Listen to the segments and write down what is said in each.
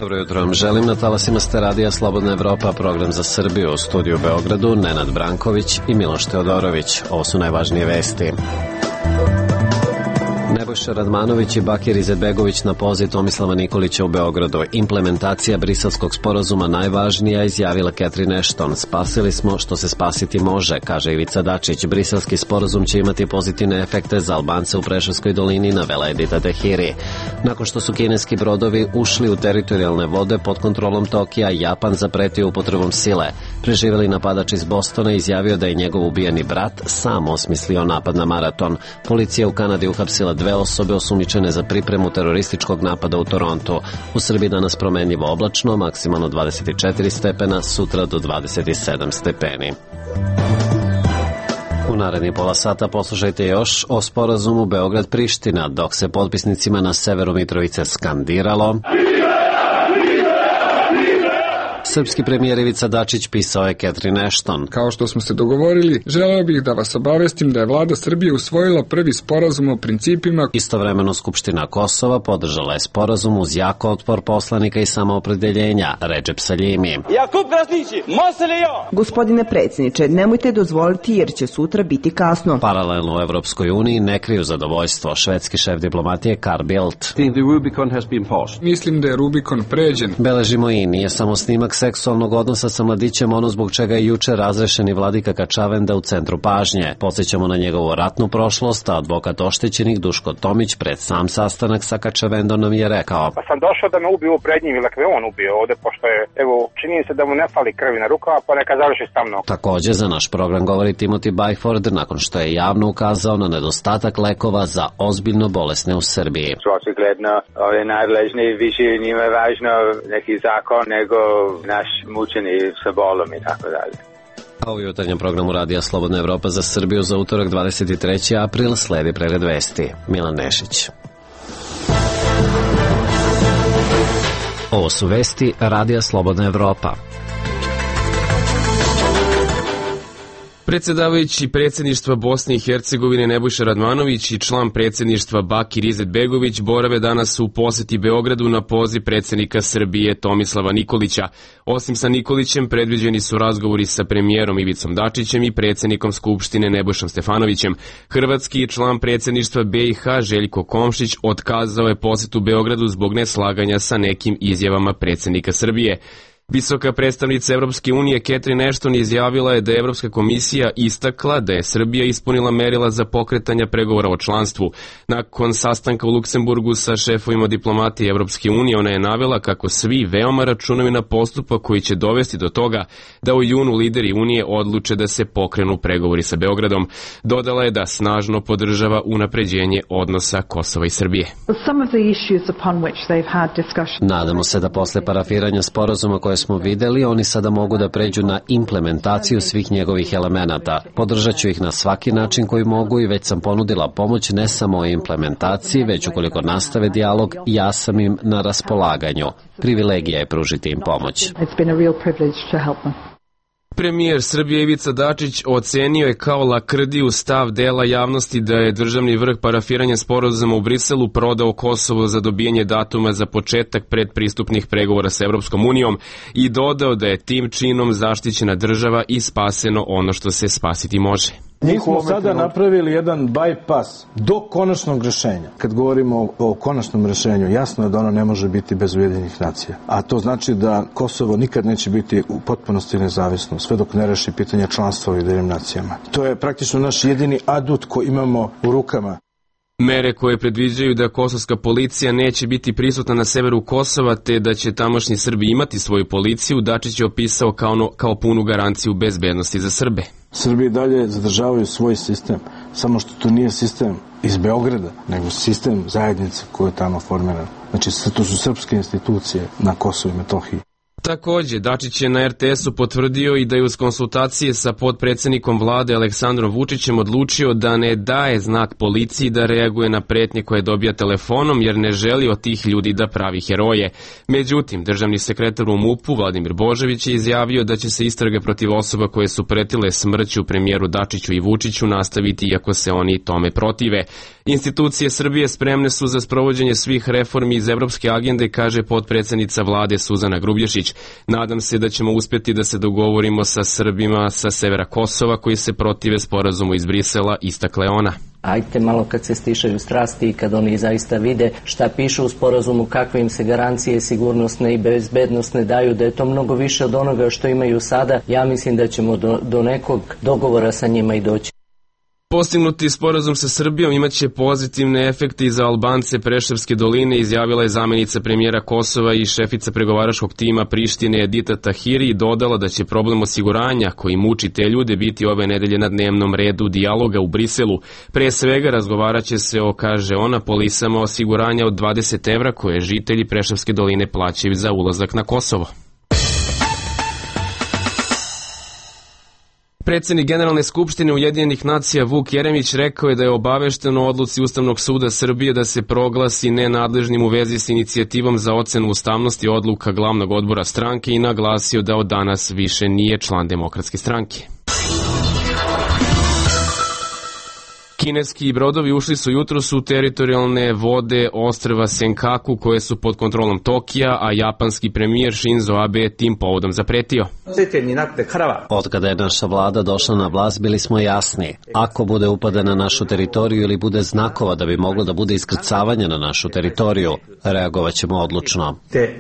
Dobro jutro vam želim na talasima ste radija Slobodna Evropa, program za Srbiju, u studiju u Beogradu Nenad Branković i Miloš Teodorović. Ovo su najvažnije vesti. Nebojša Radmanović i Bakir Izetbegović na poziv Tomislava Nikolića u Beogradu. Implementacija Briselskog sporazuma najvažnija, izjavila Catherine Ashton. Spasili smo što se spasiti može, kaže Ivica Dačić. Briselski sporazum će imati pozitivne efekte za Albance u Preševskoj dolini, navela Edita Tehiri. Nakon što su kineski brodovi ušli u teritorijalne vode pod kontrolom Tokija, Japan zapretio upotrebom sile. Preživeli napadač iz Bostona izjavio da je njegov ubijeni brat sam osmislio napad na maraton. Policija u Kanadi uhapsila 2 osobe osumnjičene za pripremu terorističkog napada u Torontu. U Srbiji danas promenljivo oblačno, maksimalno 24 stepena, sutra do 27 stepeni. U narednih pola sata poslušajte još o sporazumu Beograd-Priština, dok se potpisnicima na severu Mitrovice skandiralo. Srpski premijer Ivica Dačić pisao je Catherine Ashton. Kao što smo se dogovorili, želeo bih da vas obavestim da je vlada Srbije usvojila prvi sporazum o principima. Istovremeno Skupština Kosova podržala je sporazum uz jak otpor poslanika i samoopredeljenja, Redžep Saljimi. Gospodine predsjedniče, nemojte dozvoliti jer će sutra biti kasno. Paralelno u Evropskoj uniji ne kriju zadovoljstvo. Švedski šef diplomatije Carl Bildt. Mislim da je Rubikon pređen. Beležimo i nije samo snimak seksualnog odnosa sa mladićem, ono zbog čega je juče razrešeni vladika Kačavenda u centru pažnje. Podsjećamo na njegovu ratnu prošlost, a advokat oštećenih Duško Tomić pred sam sastanak sa Kačavendom nam je rekao: Pa sam došao da me ubiju pred njim, ili ako je on ubio ovde, pošto je, evo, čini se da mu ne fali krvi na rukava, pa neka završi sa mnom. Takođe za naš program govori Timothy Byford nakon što je javno ukazao na nedostatak lekova za ozbiljno bolesne u Srbiji. Očigledno, ove nadležne više njima je važno neki zakon nego naš mučeni sa bolom i tako dalje. A u jutarnjem programu Radija Slobodna Evropa za Srbiju za utorak 23. april sledi pregled vesti. Milan Nešić. Ovo su vesti Radija Slobodna Evropa. Predsjedavajući predsjedništva Bosne i Hercegovine Nebojša Radmanović i član predsjedništva Bakir Izetbegović borave danas u poseti Beogradu na poziv predsjednika Srbije Tomislava Nikolića. Osim sa Nikolićem predviđeni su razgovori sa premijerom Ivicom Dačićem i predsjednikom Skupštine Nebojšom Stefanovićem. Hrvatski član predsjedništva BiH Željko Komšić otkazao je posetu Beogradu zbog neslaganja sa nekim izjavama predsjednika Srbije. Visoka predstavnica Evropske unije Catherine Ashton izjavila je da je Evropska komisija istakla da je Srbija ispunila merila za pokretanje pregovora o članstvu. Nakon sastanka u Luksemburgu sa šefovima diplomatije Evropske unije, ona je navela kako svi veoma računaju na postupak koji će dovesti do toga da u junu lideri unije odluče da se pokrenu pregovori sa Beogradom. Dodala je da snažno podržava unapređenje odnosa Kosova i Srbije. Nadamo se da posle parafiranja sporazuma koje smo videli, oni sada mogu da pređu na implementaciju svih njegovih elemenata. Podržat ću ih na svaki način koji mogu i već sam ponudila pomoć ne samo o implementaciji, već ukoliko nastave dijalog, ja sam im na raspolaganju. Privilegija je pružiti im pomoć. Premijer Srbije Ivica Dačić ocenio je kao lakrdiju stav dela javnosti da je državni vrh parafiranja sporazuma u Briselu prodao Kosovo za dobijanje datuma za početak predpristupnih pregovora sa Evropskom unijom i dodao da je tim činom zaštićena država i spaseno ono što se spasiti može. Mi smo sada napravili jedan bypass do konačnog rešenja. Kad govorimo o konačnom rešenju, jasno je da ono ne može biti bez Ujedinjenih nacija. A to znači da Kosovo nikad neće biti u potpunosti nezavisno, sve dok ne reši pitanje članstva u Ujedinjenim nacijama. To je praktično naš jedini adut koji imamo u rukama. Mere koje predviđaju da kosovska policija neće biti prisutna na severu Kosova te da će tamošnji Srbi imati svoju policiju, Dačić je opisao kao punu garanciju bezbednosti za Srbe. Srbi dalje zadržavaju svoj sistem, samo što to nije sistem iz Beograda, nego sistem zajednice koja je tamo formirana. Znači, to su srpske institucije na Kosovu i Metohiji. Takođe, Dačić je na RTS-u potvrdio i da je uz konsultacije sa potpredsednikom vlade Aleksandrom Vučićem odlučio da ne daje znak policiji da reaguje na pretnje koje dobija telefonom jer ne želi od tih ljudi da pravi heroje. Međutim, državni sekretar u MUP-u Vladimir Božović je izjavio da će se istrage protiv osoba koje su pretile smrću premijeru Dačiću i Vučiću nastaviti iako se oni tome protive. Institucije Srbije spremne su za sprovođenje svih reformi iz evropske agende, kaže potpredsednica vlade Suzana Grubješić. Nadam se da ćemo uspjeti da se dogovorimo sa Srbima sa severa Kosova koji se protive sporazumu iz Brisela, istakla je ona. Ajte malo kad se stišaju strasti i kad oni zaista vide šta piše u sporazumu, kakve im se garancije sigurnosne i bezbednosne daju, da je to mnogo više od onoga što imaju sada. Ja mislim da ćemo do nekog dogovora sa njima i doći. Postignuti sporazum sa Srbijom imaće pozitivne efekte i za Albance Preševske doline, izjavila je zamenica premijera Kosova i šefica pregovaračkog tima Prištine Edita Tahiri i dodala da će problem osiguranja koji muči te ljude biti ove nedelje na dnevnom redu dijaloga u Briselu. Pre svega razgovaraće se o, kaže ona, polisama osiguranja od 20 evra koje žitelji Preševske doline plaćaju za ulazak na Kosovo. Predsednik Generalne skupštine Ujedinjenih nacija Vuk Jeremić rekao je da je obavešten o odluci Ustavnog suda Srbije da se proglasi nenadležnim u vezi s inicijativom za ocenu ustavnosti odluka glavnog odbora stranke i naglasio da od danas više nije član Demokratske stranke. Kineski brodovi ušli su jutros u teritorijalne vode ostrva Senkaku koje su pod kontrolom Tokija, a japanski premijer Shinzo Abe tim povodom zapretio. Od kada je naša vlada došla na vlast bili smo jasni. Ako bude upada na našu teritoriju ili bude znakova da bi moglo da bude iskrcavanje na našu teritoriju, reagovat ćemo odlučno.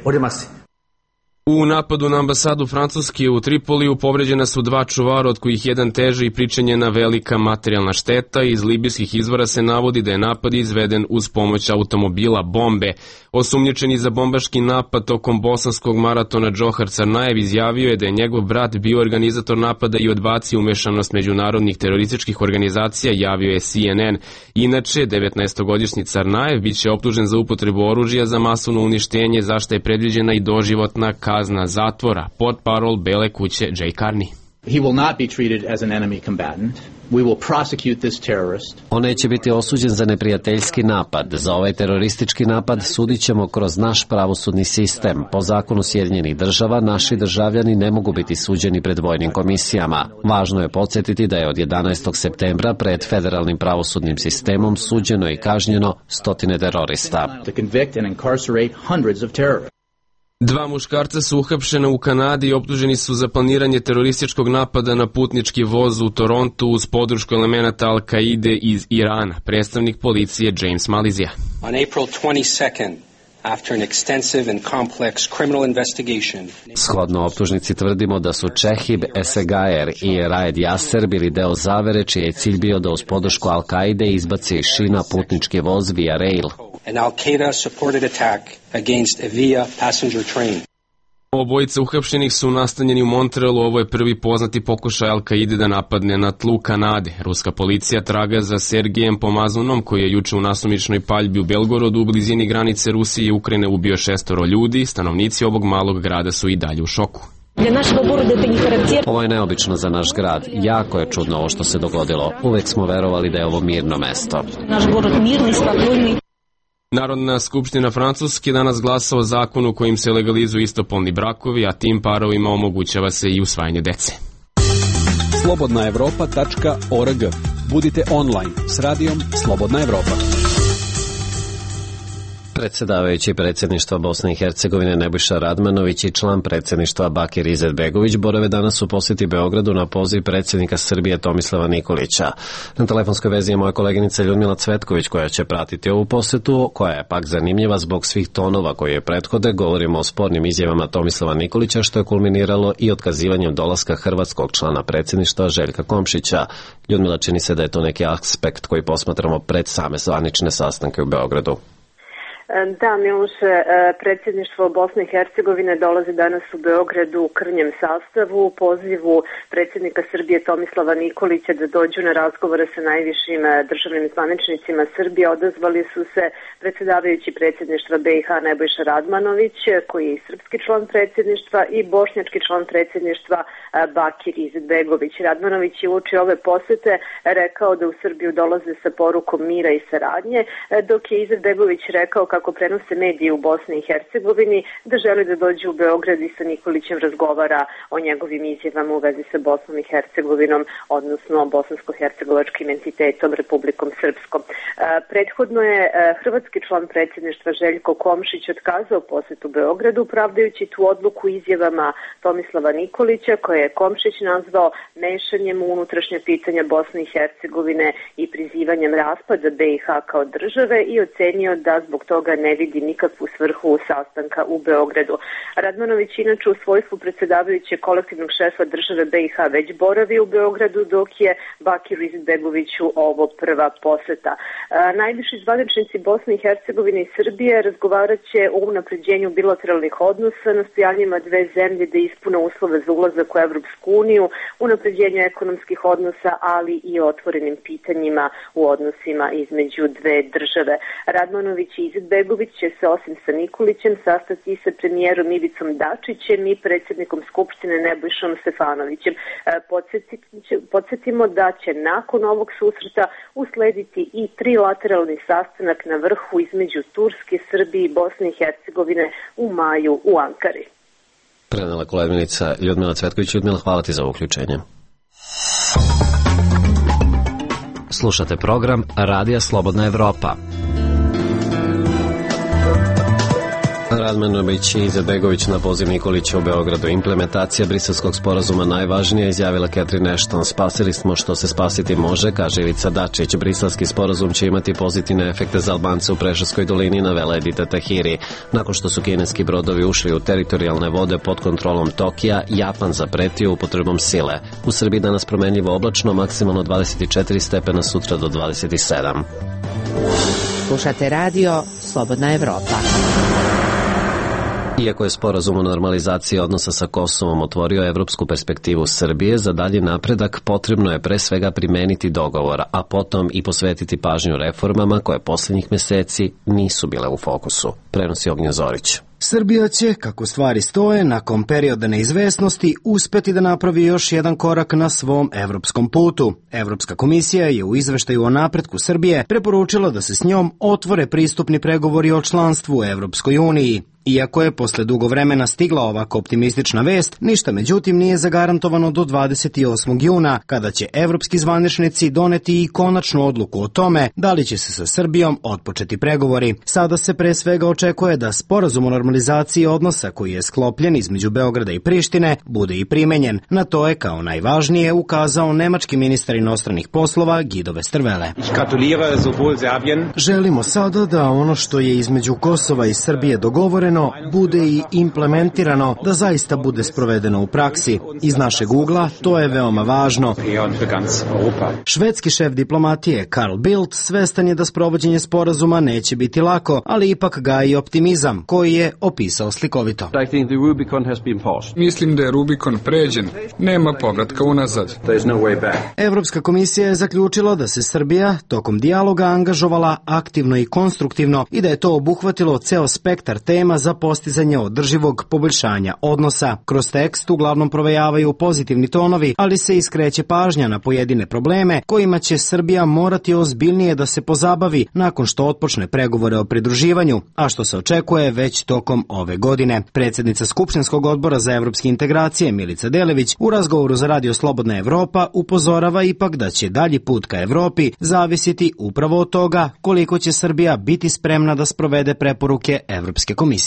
U napadu na ambasadu Francuske u Tripoliju povređena su 2 čuvara, od kojih jedan teže i pričinjena velika materijalna šteta. Iz libijskih izvora se navodi da je napad izveden uz pomoć automobila bombe. Osumnjičeni za bombaški napad tokom bosanskog maratona Džohar Carnajev izjavio je da je njegov brat bio organizator napada i odbacio umešanost međunarodnih terorističkih organizacija, javio je CNN. Inače, 19-godišnji Carnajev biće optužen za upotrebu oružja za masovno uništenje, za što je predviđena i doživotna kazna zatvora. Portparol Bele kuće Jay Carney. He will not be treated as an enemy combatant. We will prosecute this terrorist. On neće biti osuđen za neprijateljski napad. Za ovaj teroristički napad sudit ćemo kroz naš pravosudni sistem. Po zakonu Sjedinjenih država, naši državljani ne mogu biti suđeni pred vojnim komisijama. Važno je podsjetiti da je od 11. septembra pred federalnim pravosudnim sistemom suđeno i kažnjeno 100 terorista. To convict and incarcerate hundreds of terrorists. 2 muškarca su uhapšena u Kanadi i optuženi su za planiranje terorističkog napada na putnički voz u Torontu uz podršku elemenata Al-Kaide iz Irana, predstavnik policije James Malizija. On April 22nd, after an extensive and complex criminal investigation. Shodno optužnici tvrdimo da su Čehib Esegajer i Raed Yasser bili deo zavere čiji je cilj bio da uz podršku Al-Kaide izbaci iz šina putnički voz Via Rail. An Al-Qaeda supported attack against a Via passenger train. Obojica uhapšenih su nastanjeni u Montrealu. Ovo je prvi poznati pokušaj Al-Kaide da napadne na tlu Kanade. Ruska policija traga za Sergejem Pomazunom, koji je juče u nasumičnoj paljbi u Belgorodu u blizini granice Rusije i Ukrajine ubio 6 ljudi. Stanovnici ovog malog grada su i dalje u šoku. Ovo je neobično za naš grad. Jako je čudno ovo što se dogodilo. Uvek smo verovali da je ovo mirno mesto. Narodna skupština Francuske danas glasa o zakonu kojim se legalizuju istopolni brakovi, a tim parovima omogućava se i usvajanje dece. slobodnaevropa.org. Budite online s radijom Slobodna Evropa. Predsjedavajući predsjedništva Bosne i Hercegovine Nebojša Radmanović i član predsjedništva Bakir Izetbegović borave danas u posjeti Beogradu na poziv predsjednika Srbije Tomislava Nikolića. Na telefonskoj vezi je moja koleginica Ljudmila Cvetković koja će pratiti ovu posjetu, koja je pak zanimljiva zbog svih tonova koje je prethode. Govorimo o spornim izjavama Tomislava Nikolića, što je kulminiralo i otkazivanjem dolaska hrvatskog člana predsjedništva Željka Komšića. Ljudmila, čini se da je to neki aspekt koji posmatramo pred same zvanične sastanke u Beogradu. Da, Miloše, predsjedništvo Bosne i Hercegovine dolazi danas u Beogradu u krnjem sastavu u pozivu predsjednika Srbije Tomislava Nikolića da dođu na razgovore sa najvišim državnim zvaničnicima Srbije. Odazvali su se predsjedavajući predsjedništva BiH Nebojša Radmanović, koji je srpski član predsjedništva, i bošnjački član predsjedništva Bakir Izetbegović. Radmanović je uoči ove posete rekao da u Srbiju dolaze sa porukom mira i saradnje, dok je Izetbegović rekao, kako prenose mediji u Bosni i Hercegovini, da želi da dođe u Beograd i sa Nikolićem razgovara o njegovim izjavama u vezi sa Bosnom i Hercegovinom, odnosno bosansko-hercegovačkim entitetom Republikom Srpskom. Prethodno je hrvatski član predsjedništva Željko Komšić otkazao posetu Beogradu, pravdajući tu odluku izjavama Tomislava Nikolića, koje je Komšić nazvao mešanjem u unutrašnja pitanja Bosne i Hercegovine i prizivanjem raspada BiH kao države, i ocenio da zbog toga ne vidi nikakvu svrhu sastanka u Beogradu. Radmanović inače u svojstvu predsjedavajućeg kolektivnog šefa države BiH već boravi u Beogradu, dok je Bakiru Izetbegoviću ovo prva poseta. Najviši zvaničnici Bosne i Hercegovine i Srbije razgovarat će o unapređenju bilateralnih odnosa, nastojanjima dve zemlje da ispune uslove za ulazak u Evropsku uniju, unapređenju ekonomskih odnosa, ali i otvorenim pitanjima u odnosima između dve države. Radmanović i Izetbegović će se osim sa Nikolićem sastati i sa premijerom Ivicom Dačićem i predsjednikom Skupštine Nebojšom Stefanovićem. Podsjetimo da će nakon ovog susreta uslediti i trilateralni sastanak na vrhu između Turske, Srbije i Bosne i Hercegovine u maju u Ankari. Prenela koleginica Ljudmila Cvetković. Ljudmila, hvala ti za uključenje. Slušate program Radija Slobodna Evropa. Radmanović i Izetbegović na poziv Nikolića u Beogradu. Implementacija briselskog sporazuma najvažnija, izjavila Catherine Ashton. Spasili smo što se spasiti može, kaže Ivica Dačić. Briselski sporazum će imati pozitivne efekte za Albance u Preševskoj dolini, navela Edita Tahiri. Nakon što su kineski brodovi ušli u teritorijalne vode pod kontrolom Tokija, Japan zapretio upotrebom sile. U Srbiji danas promenljivo oblačno, maksimalno 24 stepena, sutra do 27. Slušate radio Slobodna Evropa. Iako je sporazum o normalizaciji odnosa sa Kosovom otvorio evropsku perspektivu Srbije, za dalji napredak potrebno je pre svega primeniti dogovor, a potom i posvetiti pažnju reformama koje posljednjih meseci nisu bile u fokusu, prenosi Ognjen Zorić. Srbija će, kako stvari stoje, nakon perioda neizvesnosti uspeti da napravi još jedan korak na svom evropskom putu. Evropska komisija je u izveštaju o napretku Srbije preporučila da se s njom otvore pristupni pregovori o članstvu u Evropskoj uniji. Iako je posle dugo vremena stigla ovako optimistična vest, ništa međutim nije zagarantovano do 28. juna, kada će evropski zvaničnici doneti i konačnu odluku o tome da li će se sa Srbijom otpočeti pregovori. Sada se pre svega očekuje da sporazum o normalizaciji odnosa koji je sklopljen između Beograda i Prištine bude i primenjen. Na to je kao najvažnije ukazao nemački ministar inostranih poslova Guido Westerwelle. Želimo sada da ono što je između Kosova i Srbije dogovoreno bude i implementirano, da zaista bude sprovedeno u praksi. Iz našeg ugla to je veoma važno. Švedski šef diplomatije Carl Bildt svestan je da sprovođenje sporazuma neće biti lako, ali ipak gaji optimizam, koji je opisao slikovito. Mislim da je Rubikon pređen. Nema povratka unazad. Evropska komisija je zaključila da se Srbija tokom dijaloga angažovala aktivno i konstruktivno i da je to obuhvatilo ceo spektar tema za postizanje održivog poboljšanja odnosa. Kroz tekst uglavnom provejavaju pozitivni tonovi, ali se iskreće pažnja na pojedine probleme kojima će Srbija morati ozbiljnije da se pozabavi nakon što otpočne pregovore o pridruživanju, a što se očekuje već tokom ove godine. Predsjednica Skupštinskog odbora za evropske integracije Milica Delević u razgovoru za Radio Slobodna Evropa upozorava ipak da će dalji put ka Evropi zavisiti upravo od toga koliko će Srbija biti spremna da sprovede preporuke Evropske komisije.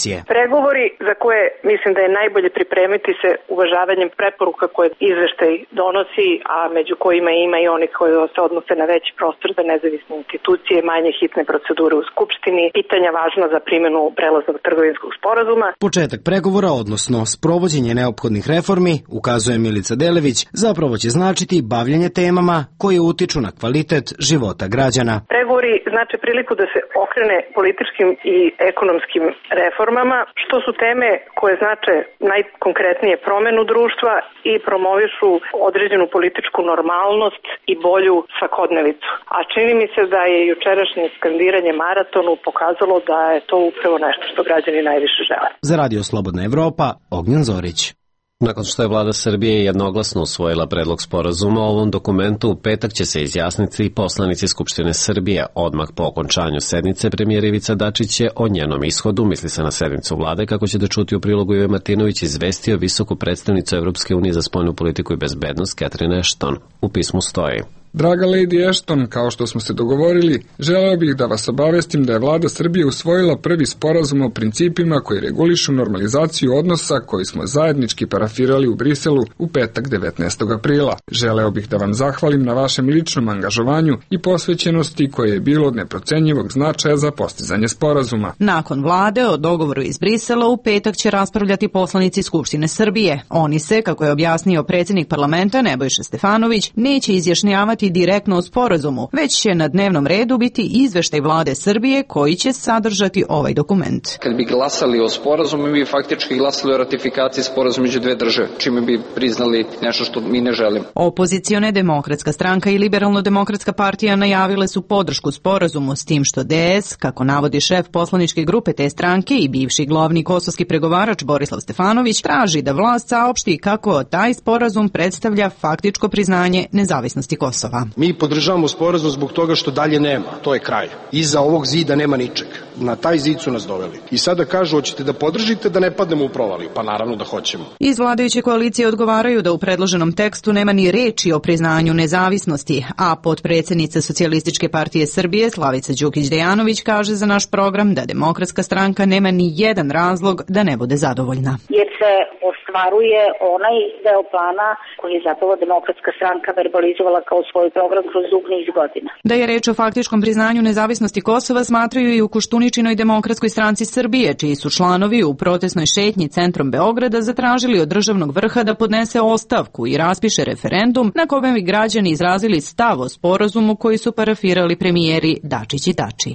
komisije. Pregovori za koje mislim da je najbolje pripremiti se uvažavanjem preporuka koje izveštaj donosi, a među kojima ima i oni koji se odnose na veći prostor za nezavisne institucije, manje hitne procedure u Skupštini, pitanja važna za primjenu prelaznog trgovinskog sporazuma. Početak pregovora, odnosno sprovođenje neophodnih reformi, ukazuje Milica Delević, zapravo će značiti bavljenje temama koje utiču na kvalitet života građana. Pregovori znači priliku da se okrene političkim i ekonomskim reformama, što su teme koje znače najkonkretnije promenu društva i promovišu određenu političku normalnost i bolju svakodnevicu. A čini mi se da je jučerašnje skandiranje maratonu pokazalo da je to upravo nešto što građani najviše žele. Za Radio Slobodna Evropa, Ognjen Zorić. Nakon što je vlada Srbije jednoglasno usvojila predlog sporazuma o ovom dokumentu, u petak će se izjasniti poslanici Skupštine Srbije. Odmah po okončanju sednice premijer Ivica Dačić će o njenom ishodu, misli se na sednicu vlade, kako ćete čuti u prilogu Ive Martinović, izvestio visoku predstavnicu Evropske unije za spoljnu politiku i bezbednost Catherine Ashton. U pismu stoji: Draga Lady Ashton, kao što smo se dogovorili, želeo bih da vas obavestim da je vlada Srbije usvojila prvi sporazum o principima koji regulišu normalizaciju odnosa koji smo zajednički parafirali u Briselu u petak 19. aprila. Želeo bih da vam zahvalim na vašem ličnom angažovanju i posvećenosti koje je bilo od neprocenjivog značaja za postizanje sporazuma. Nakon vlade o dogovoru iz Brisela u petak će raspravljati poslanici Skupštine Srbije. Oni se, kako je objasnio predsjednik parlamenta Nebojša Stefanović, neće izjašnjavati direktno o sporazumu, već će na dnevnom redu biti izveštaj vlade Srbije koji će sadržati ovaj dokument. Kad bi glasali o sporazumu, mi bi faktički glasali o ratifikaciji sporazuma među dve države, čime bi priznali nešto što mi ne želimo. Opozicione Demokratska stranka i Liberalno-demokratska partija najavile su podršku sporazumu, s tim što DS, kako navodi šef poslaničke grupe te stranke i bivši glavni kosovski pregovarač Borislav Stefanović, traži da vlast saopšti kako taj sporazum predstavlja faktičko priznanje nezavisnosti Kosova. Mi podržavamo sporazum zbog toga što dalje nema, to je kraj. Iza ovog zida nema ničeg. Na taj zid su nas doveli. I sada kažu, hoćete da podržite da ne padnemo u provaliju? Pa naravno da hoćemo. Iz vladajuće koalicije odgovaraju da u predloženom tekstu nema ni reči o priznanju nezavisnosti, a potpredsjednica Socijalističke partije Srbije Slavica Đukić-Dejanović kaže za naš program da Demokratska stranka nema ni jedan razlog da ne bude zadovoljna. Jer se ostvaruje onaj deo plana koji je zapravo Demokratska stranka verbalizovala kao svoj program kroz dug niz godina. Da je reč o faktičkom priznanju nezavisnosti Kosova smatraju i u Koštuničinoj Demokratskoj stranci Srbije, čiji su članovi u protestnoj šetnji centrom Beograda zatražili od državnog vrha da podnese ostavku i raspiše referendum na kome bi građani izrazili stav o sporazumu koji su parafirali premijeri Dačić i Tači.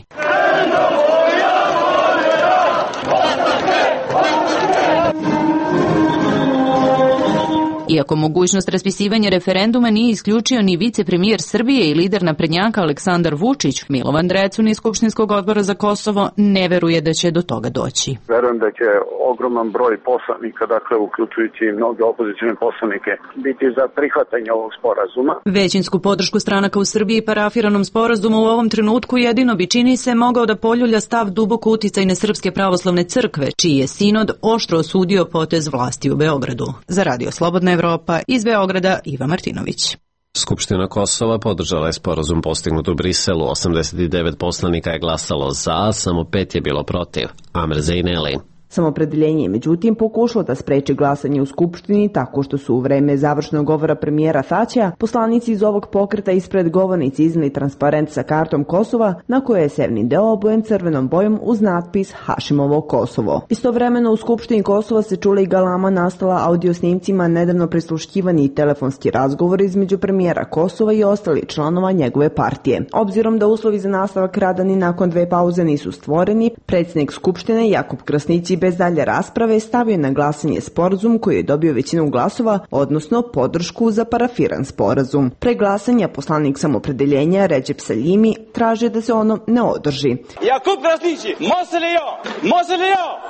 Iako mogućnost raspisivanja referenduma nije isključio ni vicepremijer Srbije i lider naprednjaka Aleksandar Vučić, Milovan Drecun iz Skupštinskog odbora za Kosovo ne veruje da će do toga doći. Verujem da će ogroman broj poslanika, dakle uključujući mnoge opozicione poslanike, biti za prihvatanje ovog sporazuma. Većinsku podršku stranaka u Srbiji parafiranom sporazumu u ovom trenutku jedino bi, čini se, mogao da poljulja stav duboko uticajne Srpske pravoslavne crkve, čiji je sinod oštro osudio potez vlasti u Beogradu. Za Radio Slobodna Evropa, iz Beograda, Iva Martinović. Skupština Kosova podržala je sporazum postignut u Briselu. 89 poslanika je glasalo za, samo 5 je bilo protiv. Amer Zejneli. Samopredeljenje je međutim pokušalo da spreči glasanje u Skupštini tako što su u vreme završnog govora premijera Tačija poslanici iz ovog pokreta ispred govornici izneli transparent sa kartom Kosova na kojoj je sevni deo obojen crvenom bojom uz natpis Hašimovo Kosovo. Istovremeno u Skupštini Kosova se čula i galama nastala audio snimcima nedavno prisluškivani telefonski razgovor između premijera Kosova i ostali članova njegove partije. Obzirom da uslovi za nastavak rada ni nakon 2 pauze nisu stvoreni, predsjednik Skupštine Jakub Krasnić bez dalje rasprave stavio na glasanje sporazum koji je dobio većinu glasova, odnosno podršku za parafiran sporazum. Pre glasanja poslanik samopredeljenja Recep Saljimi traže da se ono ne održi. Jakub Krasnić, može li jo?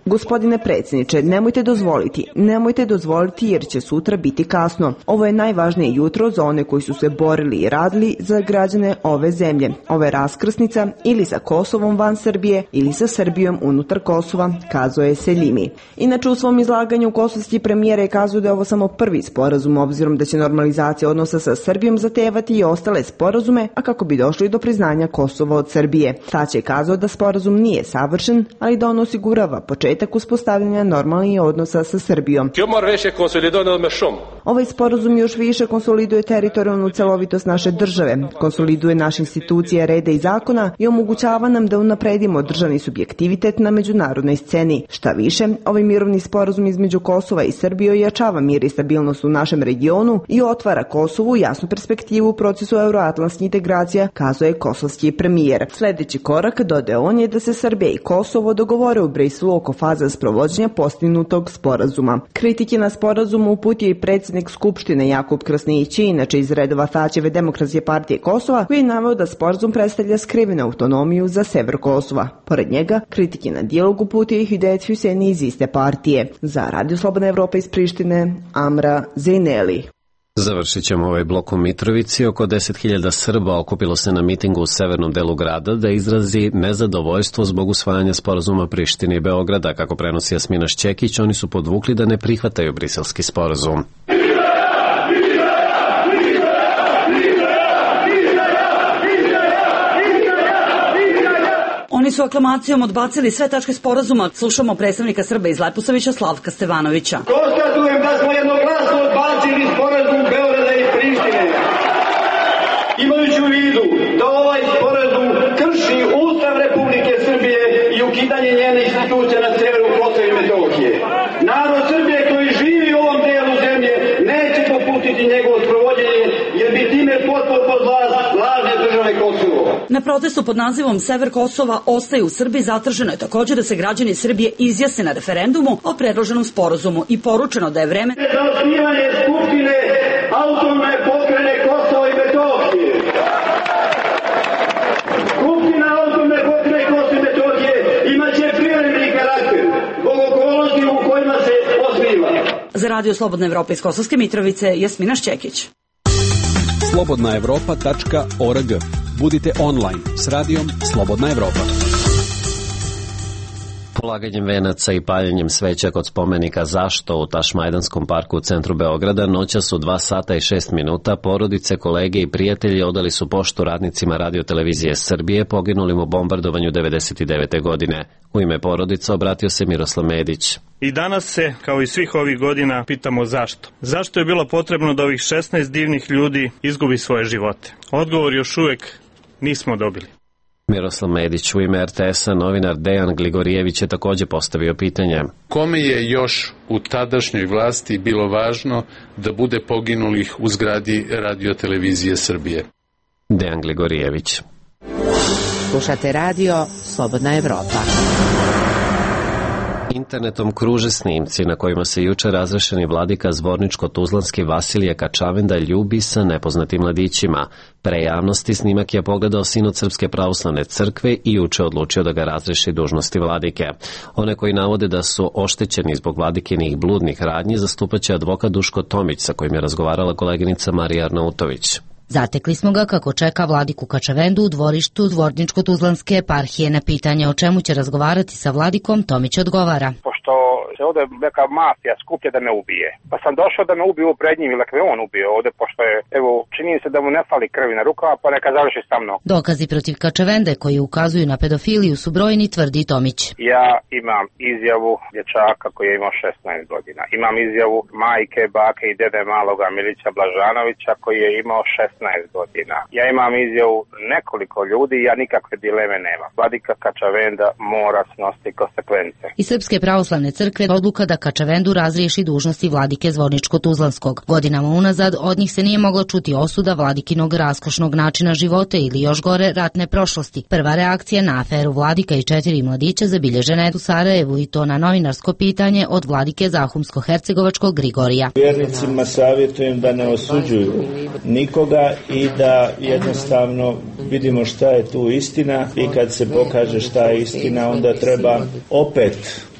Gospodine predsjedniče, nemojte dozvoliti jer će sutra biti kasno. Ovo je najvažnije jutro za one koji su se borili i radili za građane ove zemlje. Ovo je raskrsnica ili sa Kosovom van Srbije ili sa Srbijom unutar Kosova, kazao je Selimi. Inače, u svom izlaganju kosovski premijer je kazao da je ovo samo prvi sporazum, obzirom da će normalizacija odnosa sa Srbijom zatevati i ostale sporazume, a kako bi došli do priznanja Kosova od Srbije. Tać je kazao da sporazum nije savršen, ali da on osigurava početak uspostavljanja normalnih odnosa sa Srbijom. Ovaj sporazum još više konsoliduje teritorijalnu celovitost naše države, konsoliduje naše institucije reda i zakona i omogućava nam da unapredimo državni subjektivitet na međunarodnoj sceni. Šta više, ovaj mirovni sporazum između Kosova i Srbije ojačava mir i stabilnost u našem regionu i otvara Kosovu jasnu perspektivu u procesu euroatlantskih integracija, kazao je kosovski premijer. Sljedeći korak, dodao on, je da se Srbija i Kosovo dogovore u Briselu oko faza sprovođenja postignutog sporazuma. Kritike na sporazum uputio i predsjednik Skupštine Jakub Krasnić, inače iz redova Taćeve Demokratske partije Kosova, koji je naveo da sporazum predstavlja skrivenu autonomiju za sever Kosova. Pored njega, kritike na dijalog uputio i Hidayet Huseni iz iste partije. Za Radio Slobodna Evropa iz Prištine, Amra Zejneli. Završit ćemo ovaj blok u Mitrovici. Oko 10.000 Srba okupilo se na mitingu u severnom delu grada da izrazi nezadovoljstvo zbog usvajanja sporazuma Prištine i Beograda. Kako prenosi Jasmina Šćekić, oni su podvukli da ne prihvataju briselski sporazum. Oni su aklamacijom odbacili sve tačke sporazuma. Slušamo predstavnika Srba iz Leposavića, Slavka Stevanovića. Konstatujem da smo jednoglasno odbacili sporazum Beograda i Prištine. Imajući u vidu da ovaj sporazum krši Ustav Republike Srbije i ukidanje njene institucije na severu Kosova i Metohije. Narod Srbije koji živi u ovom delu zemlje neće popustiti njegovo sprovođenje, jer bi time potpuno pod lažne države Kosovo. Na protestu pod nazivom Sever Kosova ostaje u Srbiji zatraženo je također da se građani Srbije izjasne na referendumu o predloženom sporazumu i poručeno da je vreme za osnivanje Skupštine autonomne pokrajine Kosova i Metohije. Skupština autonomne pokrajine Kosova i Metohije imaće privremeni karakter zbog okolnosti u kojima se osniva. Za Radio Slobodna Evropa iz Kosovske Mitrovice, Jasmina Šćekić. slobodnaevropa.org. Budite online s radijom Slobodna Evropa. Polaganjem venaca i paljenjem sveća kod spomenika Zašto u Tašmajdanskom parku u centru Beograda noćas u 2 sata i 6 minuta porodice, kolege i prijatelji odali su poštu radnicima Radio-televizije Srbije poginulim u bombardovanju 99. godine. U ime porodice obratio se Miroslav Medić. I danas se, kao i svih ovih godina, pitamo zašto. Zašto je bilo potrebno da ovih 16 divnih ljudi izgubi svoje živote? Odgovor još uvijek nismo dobili. Miroslav Medić. U ime RTS-a novinar Dejan Gligorijević je također postavio pitanje. Kome je još u tadašnjoj vlasti bilo važno da bude poginulih u zgradi Radio-televizije Srbije? Dejan Gligorijević. Slušate radio Slobodna Evropa. Internetom kruže snimci na kojima se juče razrešeni vladika zvorničko-tuzlanski Vasilije Kačavenda ljubi sa nepoznatim mladićima. Pre javnosti snimak je pogledao sinod Srpske pravoslavne crkve i juče odlučio da ga razreši dužnosti vladike. One koji navode da su oštećeni zbog vladikinih bludnih radnji zastupaće advokat Duško Tomić, sa kojim je razgovarala koleginica Marija Arnautović. Zatekli smo ga kako čeka vladiku Kačavendu u dvorištu Zvorničko-tuzlanske eparhije. Na pitanje o čemu će razgovarati sa vladikom, Tomić odgovara. Pošto se ovde neka mafija skuplja da me ubije, pa sam došao da me ubiju pred njim, ili ako me on ubio ovde, pošto je, evo, čini se da mu ne fali krvi na rukama, pa neka završi sa mnom. Dokazi protiv Kačavende koji ukazuju na pedofiliju su brojni, tvrdi Tomić. Ja imam izjavu dječaka koji je imao 16 godina. Imam izjavu majke, bake i dede maloga Milića Blažanovića koji je imao 16 godina. Ja imam izjavu nekoliko ljudi i ja nikakve dileme nemam. Vladika Kačavenda mora snositi konsekvence. Iz Srpske pravoslavne crkve odluka da Kačavendu razriješi dužnosti vladike Zvorničko-tuzlanskog. Godinama unazad od njih se nije mogla čuti osuda vladikinog raskošnog načina života ili još gore ratne prošlosti. Prva reakcija na aferu vladika i 4 mladića zabilježena je u Sarajevu i to na novinarsko pitanje od vladike Zahumsko-hercegovačkog Grigorija. Vjernicima savjetujem da ne osuđuju nikoga i da jednostavno vidimo šta je tu istina i kad se pokaže šta je istina onda treba opet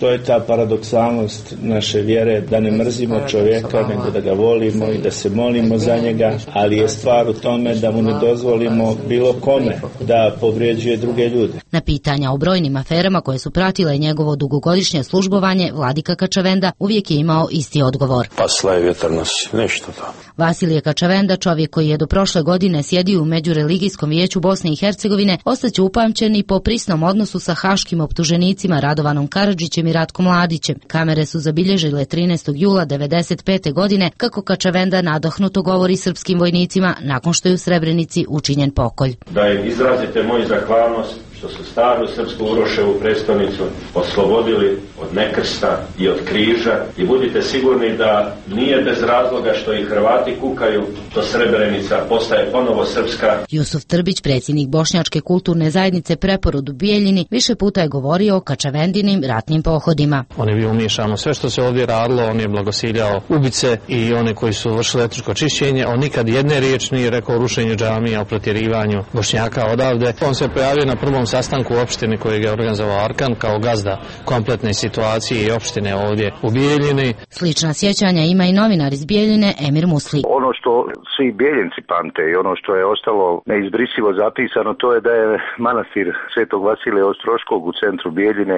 To je ta paradoksalnost naše vjere, da ne mrzimo čovjeka, nego da ga volimo i da se molimo za njega, ali je stvar u tome da mu ne dozvolimo bilo kome da povrijeđuje druge ljude. Na pitanja o brojnim aferama koje su pratile njegovo dugogodišnje službovanje, Vladika Kačavenda uvijek je imao isti odgovor. Pasla je vjetar nas, nešto to. Vasilije Kačavenda, čovjek koji je do prošle godine sjedio u Međureligijskom vijeću Bosne i Hercegovine, ostaće upamćen i po prisnom odnosu sa haškim optuženicima Radovanom Karadžićem i Ratkom Mladićem. Kamere su zabilježile 13. jula 1995. godine kako Kačavenda nadahnuto govori srpskim vojnicima nakon što je u Srebrenici učinjen pokolj. Da im izrazite moju zahvalnost što su staru srpsku Uroševu prestonicu oslobodili od nekrsta i od križa i budite sigurni da nije bez razloga što i Hrvati kukaju, to Srebrenica postaje ponovo srpska. Jusuf Trbić, predsjednik Bošnjačke kulturne zajednice Preporod u Bijeljini, više puta je govorio o Kačavendinim ratnim pohodima. On je bio umiješan u sve što se ovdje radilo, on je blagosiljao ubice i one koji su vršili etničko čišćenje, on nikad jedne riječi nije rekao o rušenju džamija, o protjerivanju Bošnjaka odavde. On se pojavio na prvom sastanku u opštini koji je organizovao Arkan kao gazda kompletne situacije i opštine ovdje u Bijeljini. Slična sjećanja ima i novinar iz Bijeljine Emir Musli. Ono što svi Bijeljenci pamte i ono što je ostalo neizbrisivo zapisano, to je da je manastir Svetog Vasilija Ostroškog u centru Bijeljine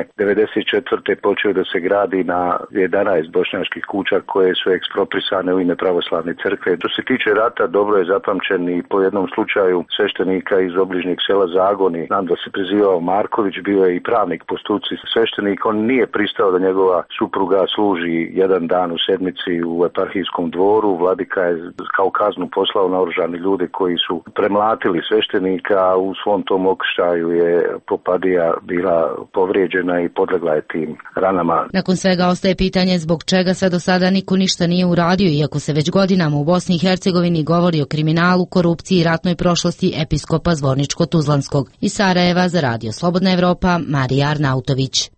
1994. počeo da se gradi na 11 bošnjačkih kuća koje su eksproprisane u ime pravoslavne crkve. Što se tiče rata, dobro je zapamćen i po jednom slučaju sveštenika iz obližnjeg sela Zagoni, znam da se prezivao Marković, bio je i pravnik po struci sveštenik, on nije pristao da njegova supruga služi jedan dan u sedmici u eparhijskom dvoru. Vladika je kao kaznu poslao naoružane ljude koji su premlatili sveštenika, a u svom tom okršaju je Popadija bila povrijeđena i podlegla je tim ranama. Nakon svega ostaje pitanje zbog čega sve do sada niko ništa nije uradio, iako se već godinama u Bosni i Hercegovini govori o kriminalu, korupciji i ratnoj prošlosti episkopa Zvorničko-Tuzlanskog. Iz Sarajeva za Radio Slobodna Evropa, Marija Arnautović.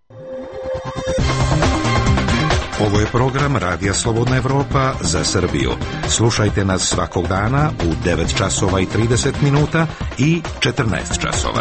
Ovo je program Radija Slobodna Evropa za Srbiju. Slušajte nas svakog dana u 9 časova i 30 minuta i 14 časova.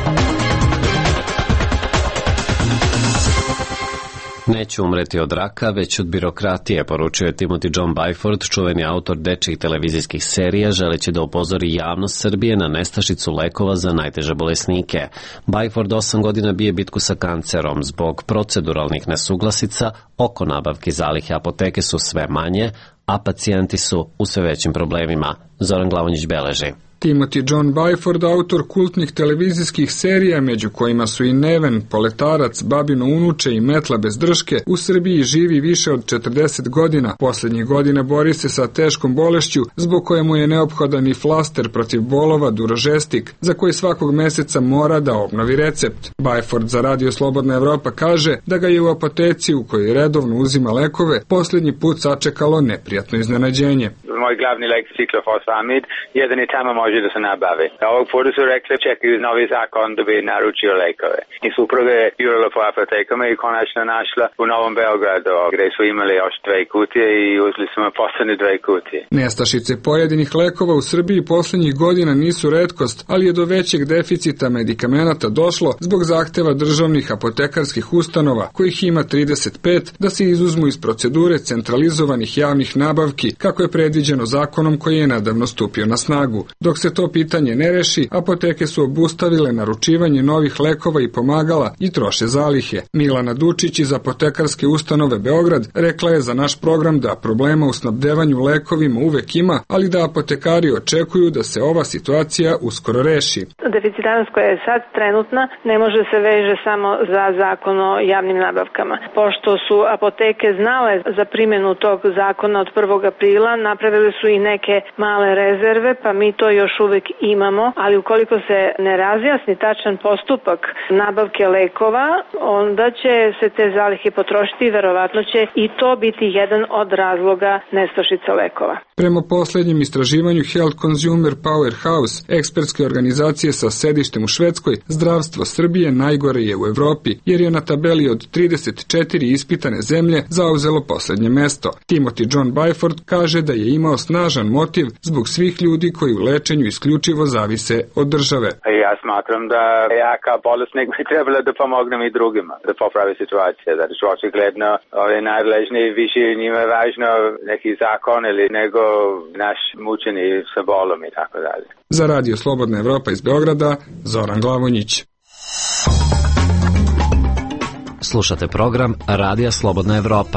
Neće umreti od raka, već od birokratije, poručuje Timothy John Byford, čuveni autor dečjih televizijskih serija, želeći da upozori javnost Srbije na nestašicu lekova za najteže bolesnike. Byford 8 godina bije bitku sa kancerom. Zbog proceduralnih nesuglasica, oko nabavki zalihe apoteke su sve manje, a pacijenti su u sve većim problemima. Zoran Glavonjić beleži. Timothy John Byford, autor kultnih televizijskih serija, među kojima su i Neven, Poletarac, Babino unuče i Metla bez drške, u Srbiji živi više od 40 godina. Posljednjih godina bori se sa teškom bolešću, zbog koje mu je neophodan i flaster protiv bolova Durožestik, za koji svakog meseca mora da obnovi recept. Byford za Radio Slobodna Evropa kaže da ga je u apoteci u kojoj redovno uzima lekove posljednji put sačekalo neprijatno iznenađenje. Moj glavni lek ciklofosfamid, jedan i tamo može da se nabavi. Ovog puta su rekli čekaju novi zakon da bi naručio lekove. I supruga je jurila po apotekama i konačno našla u Novom Beogradu, gdje su imali još 2 kutije i uzeli smo poslednje 2 kutije. Nestašice pojedinih lekova u Srbiji posljednjih godina nisu retkost, ali je do većeg deficita medikamenata došlo zbog zahteva državnih apotekarskih ustanova, kojih ima 35, da se izuzmu iz procedure centralizovanih javnih nabavki, kako je predviđeno zakonom koji je nedavno stupio na snagu. Dok se to pitanje ne reši, apoteke su obustavile naručivanje novih lekova i pomagala i troše zalihe. Milana Dučić iz apotekarske ustanove Beograd rekla je za naš program da problema u snabdevanju lekovima uvek ima, ali da apotekari očekuju da se ova situacija uskoro reši. Deficitarnost koja je sad trenutna ne može se veže samo za zakon o javnim nabavkama. Pošto su apoteke znale za primjenu tog zakona od 1. aprila, napravili su i neke male rezerve, pa mi to još uvek imamo, ali ukoliko se ne razjasni tačan postupak nabavke lekova, onda će se te zalihe potrošiti i verovatno će i to biti jedan od razloga nestašice lekova. Prema posljednjem istraživanju Health Consumer Powerhouse, ekspertske organizacije sa sedištem u Švedskoj, zdravstvo Srbije najgore je u Evropi, jer je na tabeli od 34 ispitane zemlje zauzelo posljednje mesto. Timothy John Byford kaže da je imao imao snažan motiv zbog svih ljudi koji u lečenju isključivo zavise od države. Ja smatram da ja kao bolesnik bi trebalo da pomognem i drugima, da popravi situacije. Zato što očigledno ove najvažnije više njima je važno neki zakon ili nego naš mučeni sa bolom i tako dalje. Za Radio Slobodna Evropa iz Beograda, Zoran Glavonjić. Slušate program Radija Slobodna Evropa.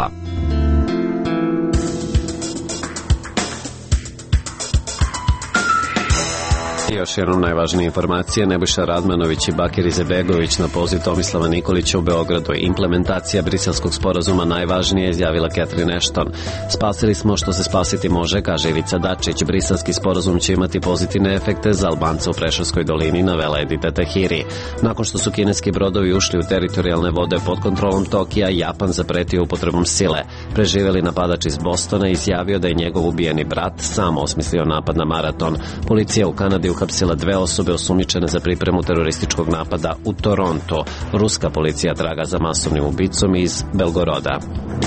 I još jednom najvažnije informacije. Nebojša Radmanović i Bakir Izetbegović na poziv Tomislava Nikolića u Beogradu. Implementacija briselskog sporazuma najvažnije, izjavila Catherine Ashton. Spasili smo što se spasiti može, kaže Ivica Dačić. Briselski sporazum će imati pozitivne efekte za Albance u Preševskoj dolini, navela Edita Tahiri. Nakon što su kineski brodovi ušli u teritorijalne vode pod kontrolom Tokija, Japan zapretio upotrebom sile. Preživeli napadač iz Bostona izjavio da je njegov ubijeni brat sam osmislio napad na maraton. Policija u Kanadi uhapsila 2 osobe osumnjičene za pripremu terorističkog napada u Toronto. Ruska policija traga za masovnim ubicom iz Belgoroda.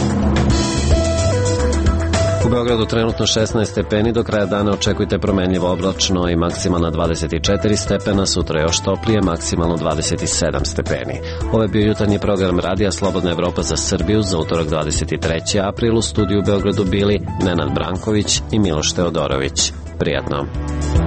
U Beogradu trenutno 16 stepeni, do kraja dana očekujte promenljivo oblačno i maksimalna 24 stepena, sutra još toplije, maksimalno 27 stepeni. Ovo je bio jutarnji program Radija Slobodna Evropa za Srbiju za utorak 23. april. U studiju u Beogradu bili Nenad Branković i Miloš Teodorović. Prijatno.